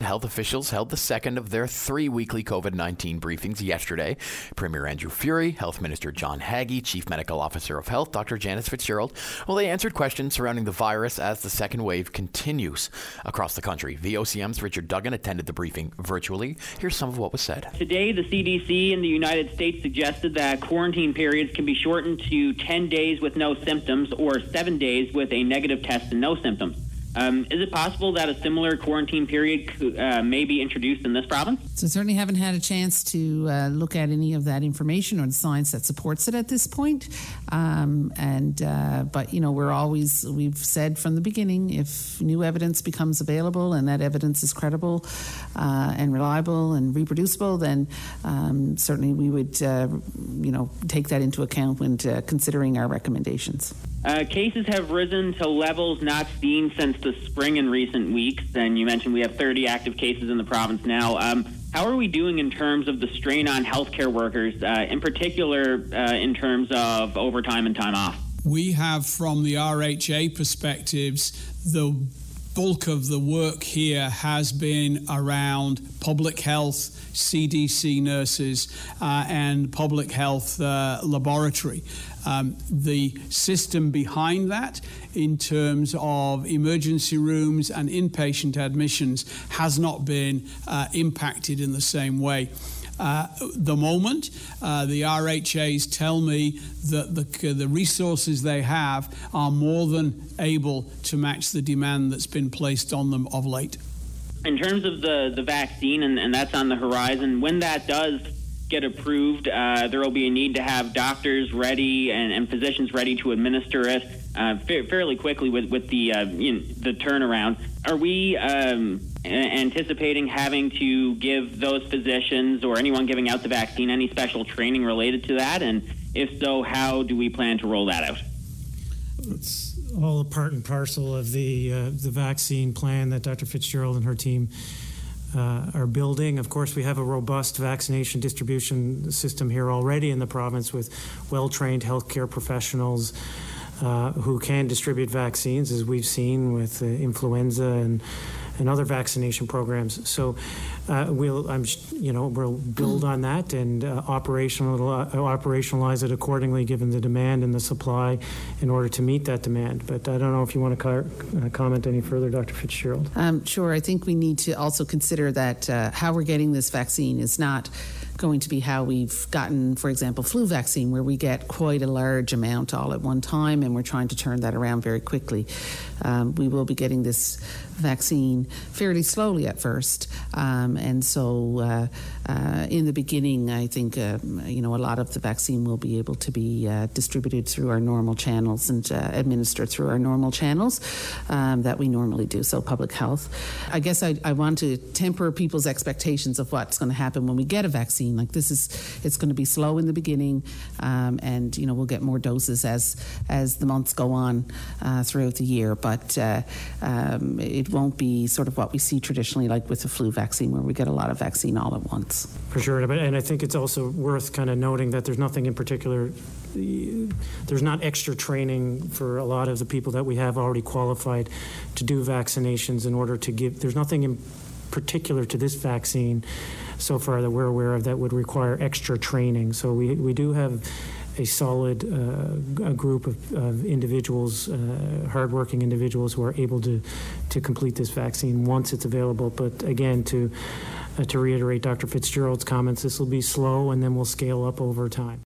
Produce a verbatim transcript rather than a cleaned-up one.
health officials held the second of their three weekly COVID nineteen briefings yesterday. Premier Andrew Furey, Health Minister John Haggie, Chief Medical Officer of Health Doctor Janice Fitzgerald, well, they answered questions surrounding the virus as the second wave continues across the country. V O C M's Richard Duggan attended the briefing virtually. Here's some of what was said. Today, the C D C in the United States suggested that quarantine periods can be shortened to ten days with no symptoms or seven days with a negative test and no symptoms. Um, is it possible that a similar quarantine period could, uh, may be introduced in this province? So certainly haven't had a chance to uh, look at any of that information or the science that supports it at this point. Um, and uh, but, you know, we're always, we've said from the beginning, if new evidence becomes available and that evidence is credible uh, and reliable and reproducible, then um, certainly we would, uh, you know, take that into account when uh, considering our recommendations. Uh, cases have risen to levels not seen since the spring in recent weeks, and you mentioned we have thirty active cases in the province now. Um, how are we doing in terms of the strain on healthcare workers, uh, in particular uh, in terms of overtime and time off? We have, from the R H A perspectives, the bulk of the work here has been around public health, C D C nurses, uh, and public health uh, laboratory. Um, the system behind that, in terms of emergency rooms and inpatient admissions, has not been uh, impacted in the same way. Uh, the moment, uh, the R H As tell me that the, the resources they have are more than able to match the demand that's been placed on them of late. In terms of the, the vaccine, and, and that's on the horizon, when that does get approved, uh, there will be a need to have doctors ready and, and physicians ready to administer it uh, fa- fairly quickly with, with the, uh, you know, the turnaround. Are we um, a- anticipating having to give those physicians or anyone giving out the vaccine any special training related to that? And if so, how do we plan to roll that out? It's all a part and parcel of the uh, the vaccine plan that Doctor Fitzgerald and her team uh, are building. Of course, we have a robust vaccination distribution system here already in the province with well-trained healthcare professionals uh, who can distribute vaccines, as we've seen with uh, influenza and and other vaccination programs. So uh, we'll, I'm, you know, we'll build on that and uh, operational, uh, operationalize it accordingly, given the demand and the supply, in order to meet that demand. But I don't know if you want to car- uh, comment any further, Doctor Fitzgerald. Um, sure. I think we need to also consider that uh, how we're getting this vaccine is not going to be how we've gotten, for example, flu vaccine, where we get quite a large amount all at one time, and we're trying to turn that around very quickly. Um, we will be getting this vaccine fairly slowly at first, um, and so uh, uh, in the beginning, I think uh, you know a lot of the vaccine will be able to be uh, distributed through our normal channels and uh, administered through our normal channels um, that we normally do. So public health. I guess I, I want to temper people's expectations of what's going to happen when we get a vaccine. Like this is, it's going to be slow in the beginning, um, and you know we'll get more doses as as the months go on uh, throughout the year. But uh, um, it won't be sort of what we see traditionally, like with the flu vaccine, where we get a lot of vaccine all at once. For sure, and I think it's also worth kind of noting that there's nothing in particular. There's not extra training for a lot of the people that we have already qualified to do vaccinations in order to give. There's nothing in particular to this vaccine so far that we're aware of that would require extra training. So we, we do have a solid uh, a group of, of individuals, uh, hardworking individuals who are able to, to complete this vaccine once it's available. But again, to, uh, to reiterate Doctor Fitzgerald's comments, this will be slow and then we'll scale up over time.